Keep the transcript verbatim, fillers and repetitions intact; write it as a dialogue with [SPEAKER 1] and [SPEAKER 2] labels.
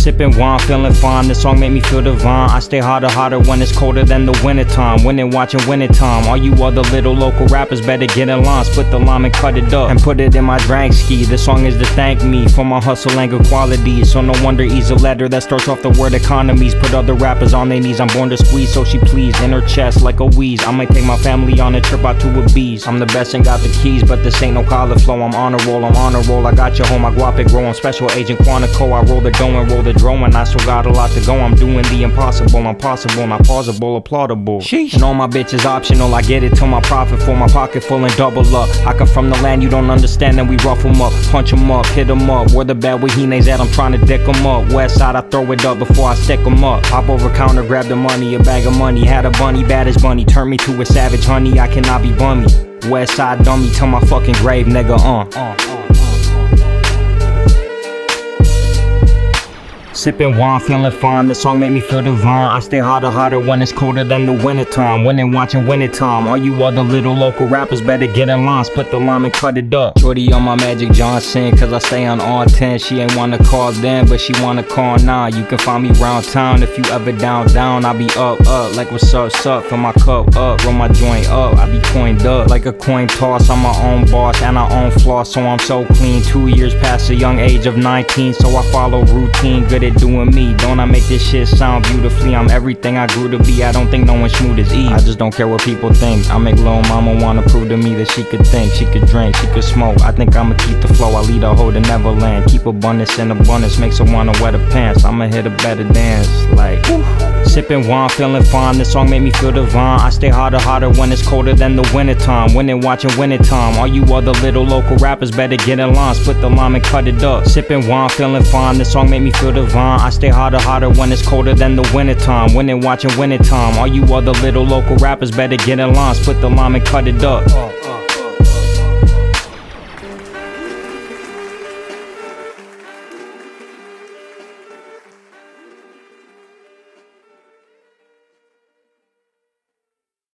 [SPEAKER 1] Sipping wine, feeling fine, this song make me feel divine. I stay hotter, hotter when it's colder than the winter time. Winning, watching winter time. All you other little local rappers better get in line. Split the lime and cut it up and put it in my drink ski. This song is to thank me for my hustle and good qualities. So no wonder ease a letter that starts off the word economies. Put other rappers on their knees, I'm born to squeeze, so she pleased. In her chest like a wheeze, I might take my family on a trip out to a bees. I'm the best and got the keys, but this ain't no collar flow. I'm on a roll, I'm on a roll. I got your home, I guap grow. I'm special agent Quantico. I roll the dough and roll the drone, and I still got a lot to go. I'm doing the impossible, I'm possible, not plausible, applaudable. Sheesh. And all my bitches optional, I get it till my profit full, my pocket full and double up. I come from the land you don't understand, and we rough 'em up, punch 'em up, hit 'em up. Where the bad Wahines at, I'm trying to dick 'em up. West side, I throw it up before I stick 'em up. Hop over counter, grab the money, a bag of money. Had a bunny, bad as bunny, turn me to a savage honey. I cannot be bummy. West side dummy to my fucking grave, nigga, uh. uh, uh. Sipping wine, feeling fine, this song make me feel divine. I stay hotter, hotter when it's colder than the winter time. Winning, watching winter time. All you other little local rappers better get in line. Split the lime and cut it up. Shorty on my Magic Johnson, cause I stay on all ten. She ain't wanna call then, but she wanna call now. You can find me round town if you ever down, down. I be up, up, like what's up, sup. Fill my cup up, roll my joint up. I be coined up, like a coin toss. I'm my own boss and I own floss, so I'm so clean. Two years past the young age of nineteen, so I follow routine. Good at doing me, don't I make this shit sound beautifully? I'm everything I grew to be, I don't think no one smooth as Eve. I just don't care what people think. I make lil' mama wanna prove to me that she could think, she could drink, she could smoke. I think I'ma keep the flow, I lead a hoe to Neverland. Keep abundance in abundance, makes her wanna wear the pants. I'ma hit a better dance, like whew. Sipping wine, feeling fine, this song make me feel divine. I stay hotter, hotter when it's colder than the winter time. Winning, watching winter time. All you other little local rappers better get in line. Split the lime and cut it up. Sipping wine, feeling fine, this song make me feel divine. I stay hotter, hotter when it's colder than the winter time. Winning, watching winter time. All you other little local rappers better get in line. Split the lime and cut it up.